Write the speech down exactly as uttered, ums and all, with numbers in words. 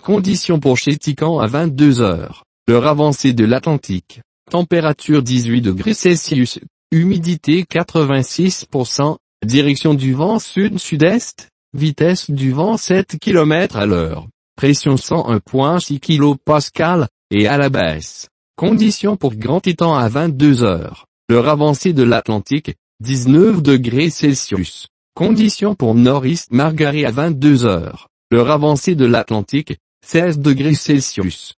Conditions pour Chéticamp à vingt-deux heures. L'heure avancée de l'Atlantique. Température dix-huit degrés Celsius. Humidité quatre-vingt-six pour cent. Direction du vent sud-sud-est. Vitesse du vent sept kilomètres à l'heure. Pression cent un virgule six kilopascales, et à la baisse. Conditions pour Grand Teton à vingt-deux heures. L'heure avancée de l'Atlantique. dix-neuf degrés Celsius. Conditions pour Nord-East Margaret à vingt-deux heures. L'heure avancée de l'Atlantique. seize degrés Celsius.